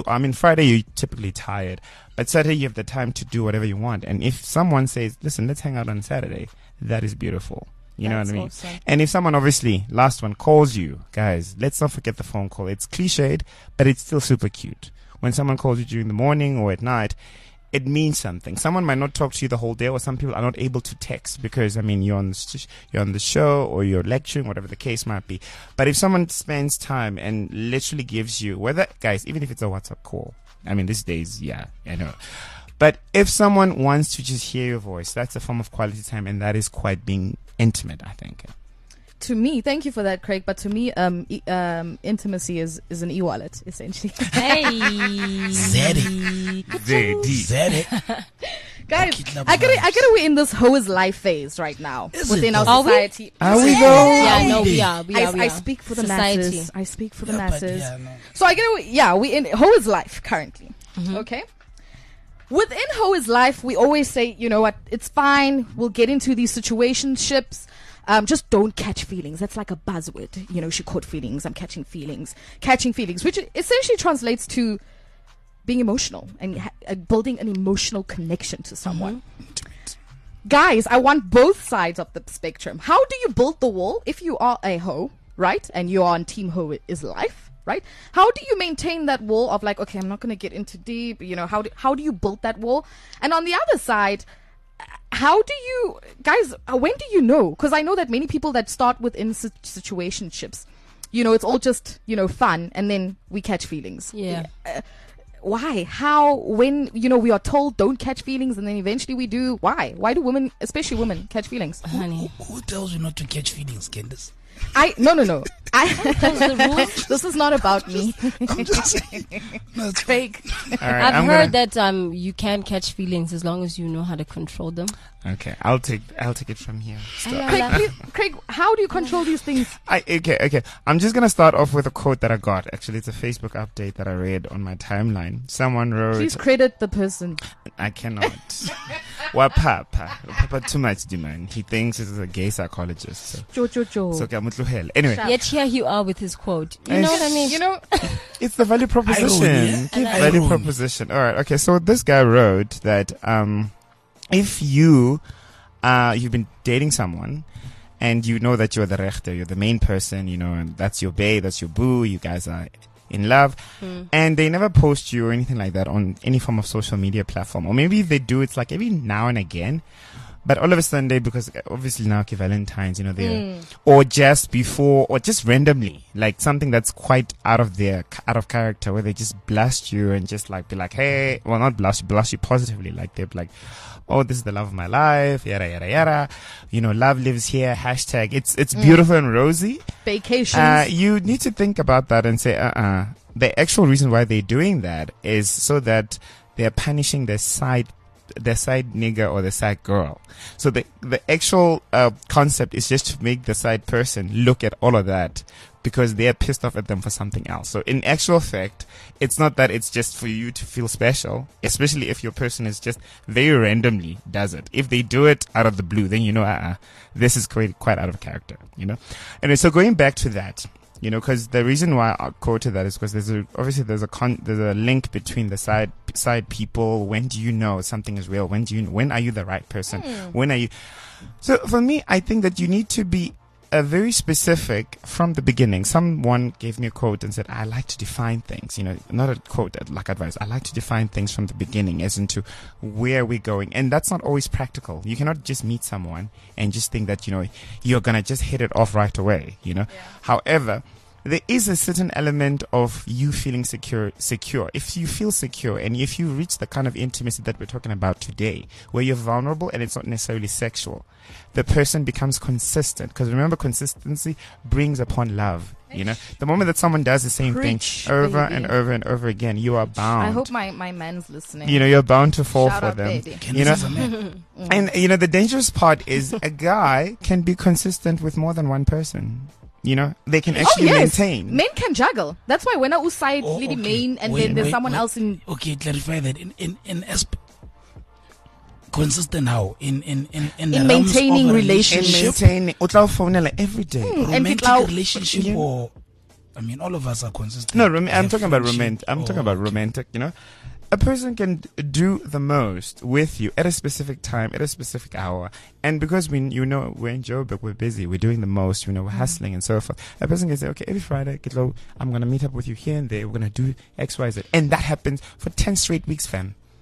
you're typically tired, but Saturday you have the time to do whatever you want. And if someone says, listen, let's hang out on Saturday, that is beautiful. You know what I mean? Awesome. And if someone, obviously, last one, calls you, guys, let's not forget the phone call. It's cliched, but it's still super cute. When someone calls you during the morning or at night, it means something. Someone might not talk to you the whole day, or some people are not able to text because, I mean, you're on the show or you're lecturing, whatever the case might be. But if someone spends time and literally gives you, whether, guys, even if it's a WhatsApp call, I mean, these days, yeah, I know. But if someone wants to just hear your voice, that's a form of quality time, and that is quite being intimate, I think. To me, thank you for that, Craig. But to me, intimacy is an e-wallet, essentially. Hey. Zeddy. Guys, I gotta we're in this hoe's life phase right now Is within it our though? Are we? society. Are we though? Yeah, no, we are. I speak for the Society. masses. I speak for the Yeah, but masses. yeah, no. So we're in Hoa's life currently. Okay. Within Hoa's life, we always say, you know what, it's fine. We'll get into these situationships. Just don't catch feelings. That's like a buzzword. You know, she caught feelings. I'm catching feelings. Catching feelings, which essentially translates to being emotional and building an emotional connection to someone. Guys, I want both sides of the spectrum. How do you build the wall if you are a hoe, right? And you are on team hoe is life, right? How do you maintain that wall of like, okay, I'm not going to get into deep, you know, how do you build that wall? And on the other side, how do you, guys, when do you know? Because I know that many people that start within situationships, you know, it's all just, you know, fun, and then we catch feelings. Yeah. Why? How? When, you know, we are told don't catch feelings, and then eventually we do. Why? Why do women, especially women, catch feelings? Honey. Who tells you not to catch feelings, Candace? No. This is not about me. I'm just saying. No, it's Fake. All right, I've heard that you can catch feelings as long as you know how to control them. Okay, I'll take it from here. Craig, how do you control these things? Okay. I'm just gonna start off with a quote that I got. Actually, it's a Facebook update that I read on my timeline. Someone wrote, Please credit the person. I cannot. Papa too much demand. He thinks he's a gay psychologist. So. Jo. Okay, I'm with hell. Anyway, Yet here you are with his quote. You know what I mean? You know, it's the value proposition. Irony. Give Irony. value proposition. All right. Okay. So this guy wrote that if you've been dating someone and you know that you're the rechter, you're the main person, you know, and that's your bae, that's your boo, you guys are in love, and they never post you or anything like that on any form of social media platform, or maybe if they do, it's like every now and again. But all of a sudden, because obviously now okay, Valentine's, you know, they're or just before, or just randomly, like something that's quite out of character, where they just blast you and just like be like, hey, well, not blast you positively, like they're like, oh, this is the love of my life, yada yada yada, you know, love lives here, hashtag. It's beautiful and rosy. vacations. You need to think about that and say, the actual reason why they're doing that is so that they're punishing their side nigger or the side girl. So the actual concept is just to make the side person look at all of that because they're pissed off at them for something else. So in actual fact, it's not that it's just for you to feel special, especially if your person is just very randomly does it. If they do it out of the blue, then you know, this is quite out of character, you know? And so going back to that, you know, because the reason why I quoted that is because there's a link between the side people. When do you know something is real? When are you the right person? When are you? So for me, I think that you need to be very specific from the beginning. Someone gave me a quote and said, I like to define things, you know, not a quote like advice. I like to define things from the beginning as into where we're going. And that's not always practical. You cannot just meet someone and just think that, you know, you're going to just hit it off right away, you know. Yeah. However, there is a certain element of you feeling secure. If you feel secure and if you reach the kind of intimacy that we're talking about today, where you're vulnerable and it's not necessarily sexual, the person becomes consistent. Because remember, consistency brings upon love. You know, the moment that someone does the same thing over and over and over again, you are bound. I hope my man's listening. You know, you're bound to fall Shout for out, them. baby. You know, and you know, the dangerous part is a guy can be consistent with more than one person. You know, they can actually maintain. Men can juggle. That's why when I side lady main and then there's someone else in. Okay, clarify that. In consistent how in maintaining relationships. Maintaining. Utla phone every day. Romantic relationship or. I mean, all of us are consistent. No, I'm talking about romantic. I'm talking about romantic. You know, a person can do the most with you at a specific time, at a specific hour, and because we're in Joburg, we're busy, we're doing the most. You know, we're hustling and so forth. A person can say, okay, every Friday, I'm gonna meet up with you here and there. We're gonna do X, Y, Z, and that happens for 10 straight weeks, fam.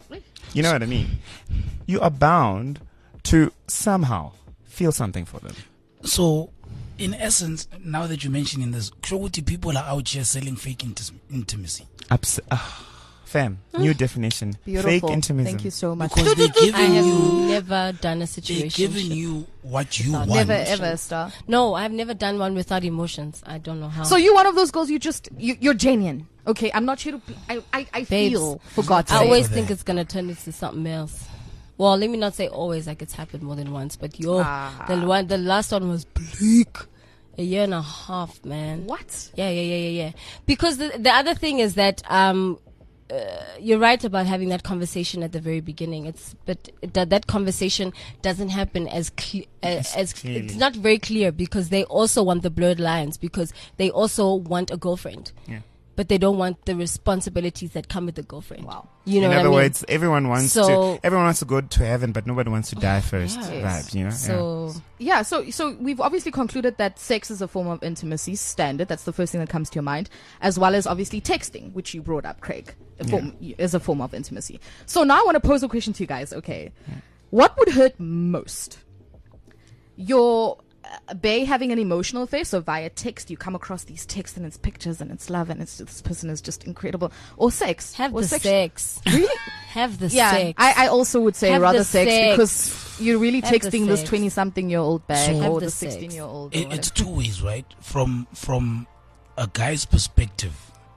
You know what I mean? You are bound to somehow feel something for them. So, in essence, now that you're mentioning this, people are out here selling fake intimacy. Fam, new definition. Beautiful. Fake intimacy. Thank you so much. Because they're giving I have you, never done a they're situation. giving you what you want. Never ever, Star. No, I've never done one without emotions. I don't know how. So you're one of those girls. You're genuine. Okay, I'm not here to. I Babes, feel for God's I sake. always think it's gonna turn into something else. Well, let me not say always, like it's happened more than once, but the last one was bleak. 1.5 years, man. What? Yeah. Because the other thing is that you're right about having that conversation at the very beginning. That conversation doesn't happen as it's not very clear, because they also want the blurred lines, because they also want a girlfriend. Yeah. But they don't want the responsibilities that come with the girlfriend. Wow. You know In what other I mean? words, everyone wants to go to heaven, but nobody wants to die first. Yes. Vibes, you know? So Yeah. So we've obviously concluded that sex is a form of intimacy, standard. That's the first thing that comes to your mind, as well as obviously texting, which you brought up, Craig, is a form of intimacy. So now I want to pose a question to you guys. Okay, what would hurt most? Your bae having an emotional face, so via text you come across these texts and it's pictures and it's love and it's this person is just incredible, or sex? have or the sex. Really? Have the Yeah, sex. I also would say Have rather the sex, sex. because you're really Have the texting this sex. 20-something-year-old back So- Have or the the sex. 16-year-old. It's two ways, right? From a guy's perspective,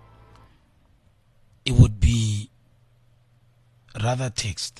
it would be rather text.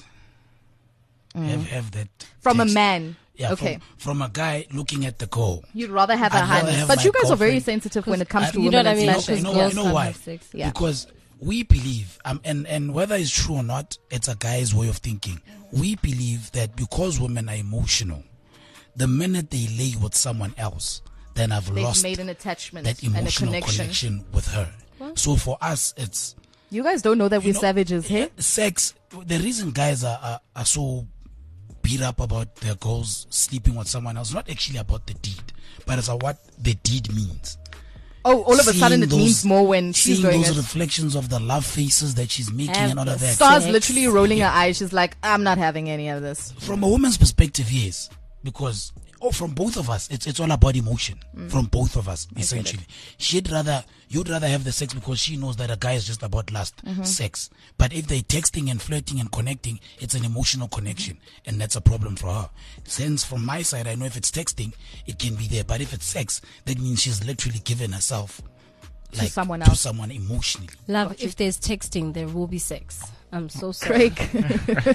Have that From a text. man. Yeah, Okay. from a guy looking at the girl. You'd rather have a I'd rather hand. have But my you guys are very girlfriend. sensitive when it comes to you know women what I mean? and Because fashion. you girls know can't why? have sex. Yeah. Because we believe, and whether it's true or not, it's a guy's way of thinking. We believe that because women are emotional, the minute they lay with someone else, then I've They've lost made an attachment that and a emotional connection. with her. So for us, it's You guys don't know that we're you know, savages here. sex. The reason guys are so beat up about their girls sleeping with someone else, not actually about the deed, but it's what the deed means. Oh, all of a sudden Seeing it those- means more when she's seeing going those at reflections of the love faces that she's making Have and all of the that. Stars sex. literally rolling her eyes. She's like, I'm not having any of this. From a woman's perspective, yes, because from both of us, it's all about emotion. From both of us, essentially, you'd rather have the sex because she knows that a guy is just about lust, sex. But if they're texting and flirting and connecting, it's an emotional connection, and that's a problem for her. Since from my side, I know if it's texting, it can be there, but if it's sex, that means she's literally given herself someone to else. someone emotionally. Love, if there's texting, there will be sex. I'm so sorry. Craig.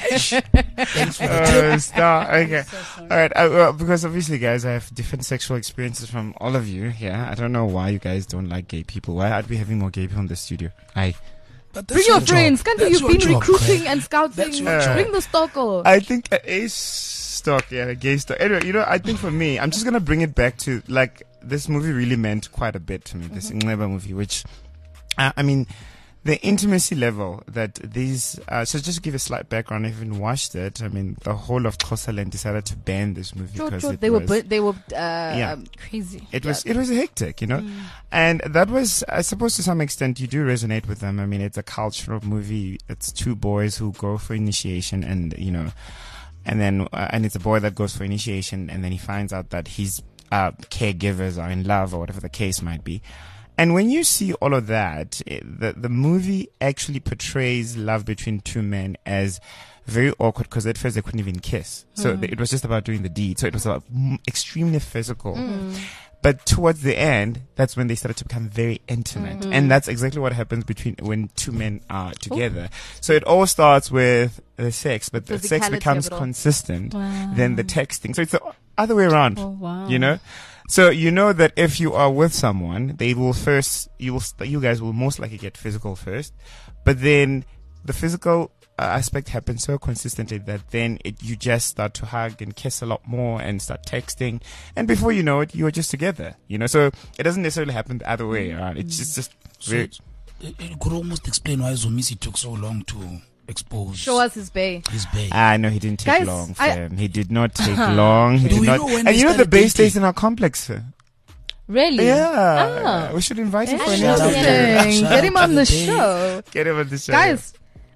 Thanks for the tip. Star. Okay. All right. Well, because obviously, guys, I have different sexual experiences from all of you here. I don't know why you guys don't like gay people. Why aren't we having more gay people in the studio? But that's Bring your job. friends. Can't That's you've your been job, recruiting Craig. and scouting. That's your job. Bring the stock. I think a stock, yeah, a gay stock. Anyway, I think for me, I'm just gonna bring it back to like this movie really meant quite a bit to me. This Nxeba movie, which, I mean, the intimacy level that these. So just to give a slight background, I haven't watched it. I mean, the whole of Xhosaland decided to ban this movie because it They was, were Yeah. Crazy. It was hectic, you know, and that was, I suppose, to some extent, you do resonate with them. I mean, it's a cultural movie. It's two boys who go for initiation, and you know, and then and it's a boy that goes for initiation, and then he finds out that his caregivers are in love or whatever the case might be. And when you see all of that, the movie actually portrays love between two men as very awkward, because at first they couldn't even kiss. So it was just about doing the deed. So it was about extremely physical. But towards the end, that's when they started to become very intimate. And that's exactly what happens when two men are together. So it all starts with the sex, but the sex Physicality becomes of it all. consistent, Wow. then the texting. So it's the other way around, Oh, wow. you know? So you know that if you are with someone, they will first, you guys will most likely get physical first, but then the physical aspect happens so consistently that then you just start to hug and kiss a lot more and start texting, and before you know it, you are just together, you know. So it doesn't necessarily happen the other way around. It's just So very. it could almost explain why Zomisi took so long to expose Show us his bae. his bae. No, he didn't take Guys, long, fam. He did not take long. He Do did you not. know when And they you know the started base stays dating? in our complex. Really? Yeah, Oh. we should invite him for an Shout out interview. to- Interesting. shout Get out him to on the the bae. show. Get him on the show. Guys,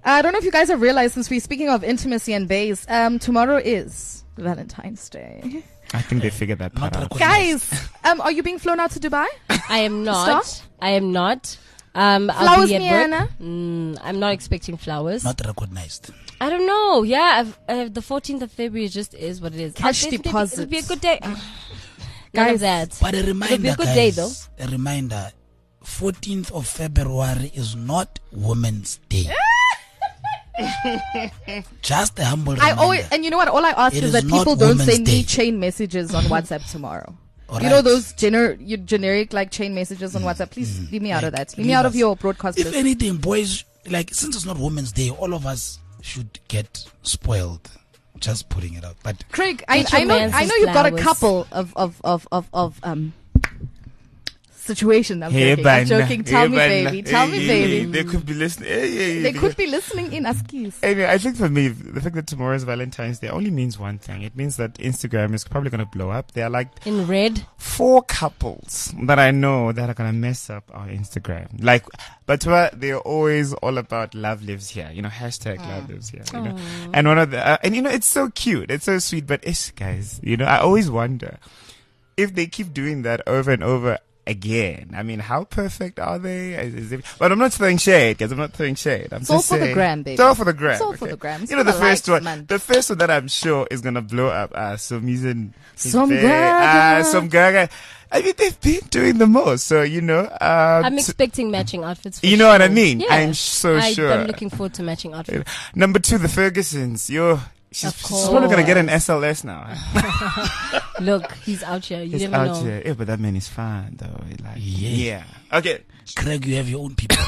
I don't know if you guys have realized, since we're speaking of intimacy and bays, tomorrow is Valentine's Day. I think they figured that part Not out. recognized. Guys, are you being flown out to Dubai? I am not. Stop. I am not. I'll Flowers, be at Miana? work. I'm not expecting flowers. Not recognized. I don't know. Yeah, the 14th of February just is what it is. Cash It'll be- deposits. It'll be a good day. None Guys, of that. But a It'll reminder, be a good guys, day, though. a reminder, 14th of February is not Women's Day. Just a humble I reminder. always, and you know what? All I ask It is is that not people don't Women's send me Day. chain messages on WhatsApp tomorrow. All You know right. those generic like chain messages on WhatsApp? Please leave me out of that. Leave me leave out of us. your broadcast If list. anything, boys, like, since it's not Women's Day, all of us should get spoiled. Just putting it out. But Craig, Get your I man know some you've got a flowers. couple of situation. I'm joking. I'm Bana. joking. Tell me, Bana. baby. Tell me, baby. They could be listening. They could be listening in Askis. Anyway, I think for me, the fact that tomorrow is Valentine's Day only means one thing. It means that Instagram is probably going to blow up. There are like In red. 4 couples that I know that are going to mess up our Instagram. Like, but they're always all about love lives here. You know, hashtag love lives here. You know? And one of the, and you know, it's so cute. It's so sweet. But guys, you know, I always wonder if they keep doing that over and over again. I mean, how perfect are they? But I'm not throwing shade, guys. I'm not throwing shade. I'm It's all just for the saying, gram, baby. It's all for the gram. It's all for the gram. It's You know, for the the first likes, one, man. the first one that I'm sure is gonna blow up. Some reason, Some Gaga. some Gaga. I mean, they've been doing the most. So you know, I'm expecting matching outfits. For you know what I sure. mean? Yeah. I'm so sure. I'm looking forward to matching outfits. Number 2, the Fergusons. She's Of probably gonna get an course. SLS now. Look, he's out here. You He's never out know. here. Yeah, but that man is fine though. Like, Yeah. Okay. Craig, you have your own people.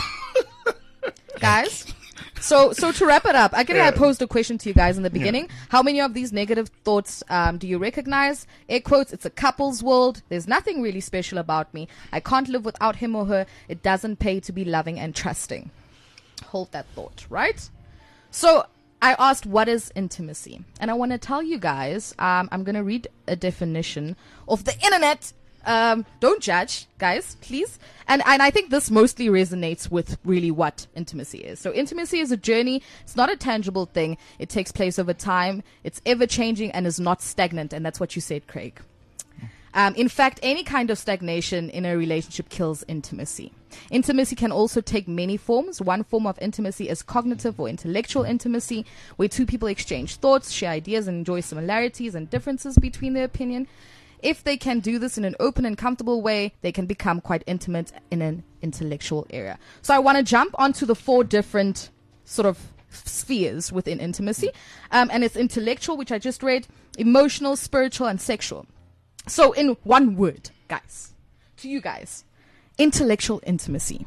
Guys. So to wrap it up, I posed a question to you guys in the beginning. How many of these negative thoughts do you recognize? Air quotes, it's a couple's world. There's nothing really special about me. I can't live without him or her. It doesn't pay to be loving and trusting. Hold that thought, right? So I asked, what is intimacy? And I want to tell you guys, I'm going to read a definition of the internet. Don't judge, guys, please. And I think this mostly resonates with really what intimacy is. So intimacy is a journey. It's not a tangible thing. It takes place over time. It's ever changing and is not stagnant. And that's what you said, Craig. In fact, any kind of stagnation in a relationship kills intimacy. Intimacy can also take many forms. One form of intimacy is cognitive or intellectual intimacy, where two people exchange thoughts, share ideas, and enjoy similarities and differences between their opinion. If they can do this in an open and comfortable way, they can become quite intimate in an intellectual area. So I want to jump onto the 4 different sort of spheres within intimacy. And it's intellectual, which I just read, emotional, spiritual, and sexual. So in one word, guys, to you guys, intellectual intimacy.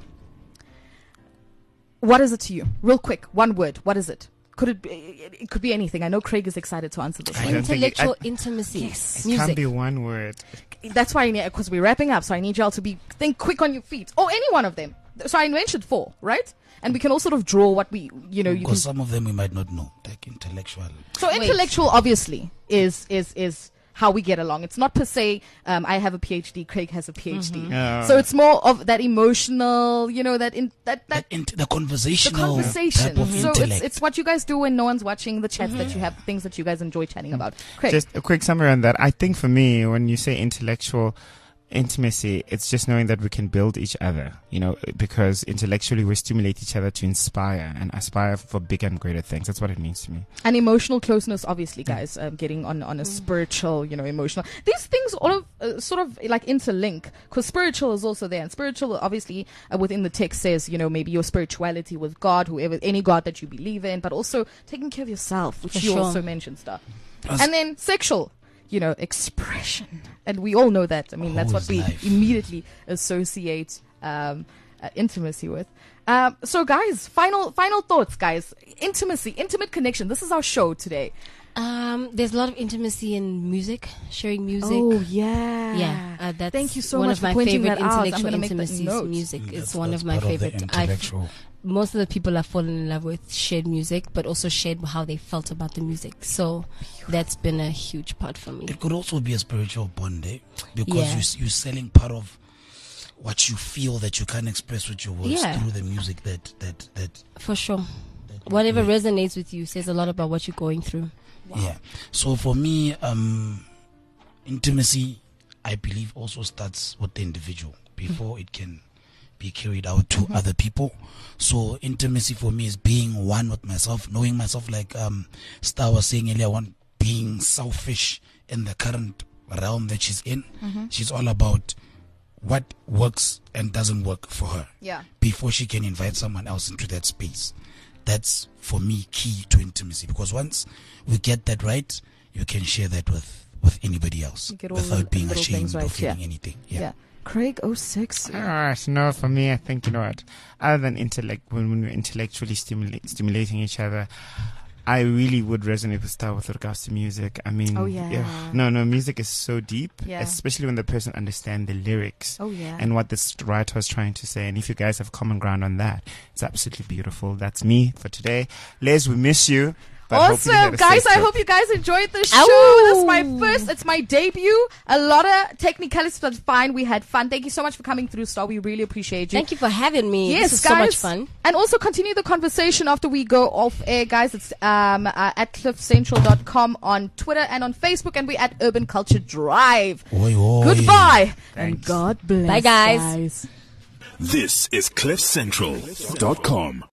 What is it to you? Real quick, one word. What is it? It could be anything. I know Craig is excited to answer this I one. don't think it- Intellectual intimacy. Yes. It can't Music. be one word. That's why because we're wrapping up, so I need y'all to think quick on your feet. Or any one of them. So I mentioned 4, right? And we can all sort of draw what you can. Because some of them we might not know, like intellectual. So intellectual, obviously, is how we get along. It's not per se, I have a PhD, Craig has a PhD. So it's more of that emotional, The conversational conversation. type of So intellect. it's what you guys do when no one's watching, the chats that you have, things that you guys enjoy chatting about. Craig. Just a quick summary on that. I think for me, when you say intellectual intimacy, it's just knowing that we can build each other, because intellectually we stimulate each other to inspire and aspire for bigger and greater things. That's what it means to me. And emotional closeness, obviously, guys, getting on a spiritual, emotional. These things all of sort of like interlink, because spiritual is also there. And spiritual, obviously, within the text says, maybe your spirituality with God, any God that you believe in, but also taking care of yourself, which For you sure. also mentioned, stuff. And then sexual, expression. And we all know that. I mean, that's what Whose we life? immediately associate intimacy with. So, guys, final thoughts, guys. Intimacy, intimate connection. This is our show today. There's a lot of intimacy in music, sharing music. Oh, yeah. Yeah, that's Thank you so one much of for my pointing favorite that out. I'm intellectual gonna make that intimacies. note. Music is That's- one that's of my part of the favorite. intellectual. Most of the people I've fallen in love with shared music, but also shared how they felt about the music. So that's been a huge part for me. It could also be a spiritual bond, because Yeah. you're selling part of what you feel that you can't express with your words Yeah. through the music that For sure. whatever resonates with you says a lot about what you're going through. Yeah. So for me, intimacy, I believe, also starts with the individual before it can be carried out to other people. So intimacy for me is being one with myself, knowing myself, like Star was saying earlier, being selfish in the current realm that she's in. She's all about what works and doesn't work for her. Yeah. Before she can invite someone else into that space. That's for me key to intimacy, because once we get that right, you can share that with anybody else without being ashamed or feeling anything. Yeah. Craig 06. No, for me, I think, you know what, other than when we're intellectually stimulating each other, I really would resonate with Star with regards to music. I mean, music is so deep, especially when the person understands the lyrics and what this writer was trying to say. And if you guys have common ground on that, it's absolutely beautiful. That's me for today. Les, we miss you. Awesome, guys. I hope you guys enjoyed the show. It's my debut. A lot of technicalities, but fine. We had fun. Thank you so much for coming through, Star. We really appreciate you. Thank you for having me. Yes, this is guys. So much fun. And also continue the conversation after we go off air, guys. It's at cliffcentral.com on Twitter and on Facebook, and we're at Urban Culture Drive. Goodbye. And God bless. Bye, guys. This is cliffcentral.com.